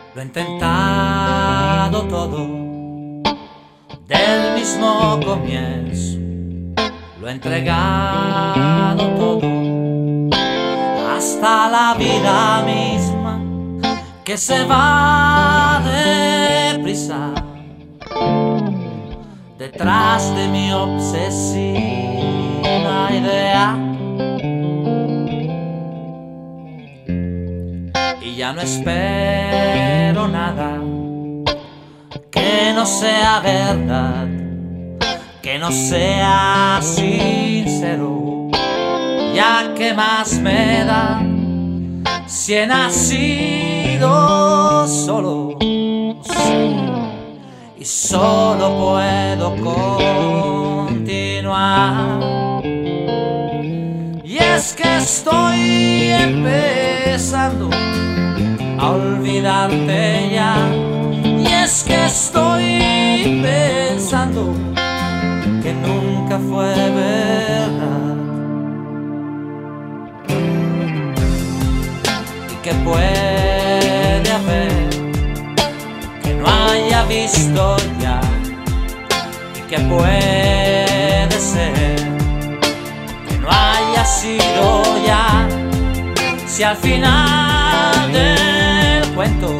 Lo he intentado todo del mismo comienzo, lo he entregado todo, hasta la vida misma que se va deprisa detrás de mi obsesiva idea. Y ya no espero nada que no sea verdad, que no sea sincero. Ya que más me da si he nacido solo, y solo puedo continuar. Y es que estoy empezando a olvidarte ya, y es que estoy pensando que nunca fue verdad, y que puede haber que no haya visto ya, y que puede ser que no haya sido ya, si al final del cuento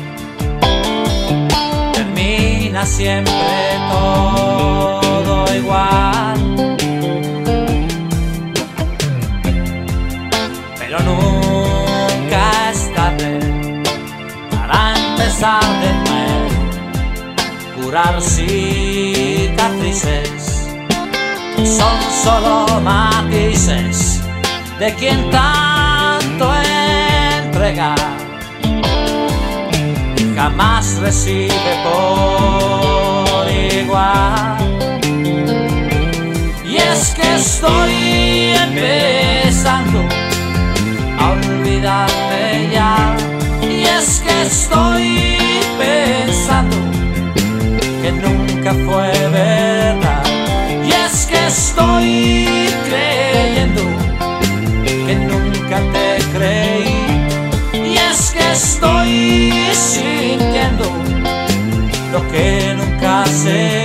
termina siempre todo igual. Pero nunca es tarde para empezar de nuevo, curar cicatrices que son solo matices de quien tanto entrega y jamás recibe por igual. Y es que estoy empezando a olvidarte ya, y es que estoy pensando que nunca fue verdad, y es que estoy creyendo que nunca te creí, y es que estoy sintiendo lo que nunca sé.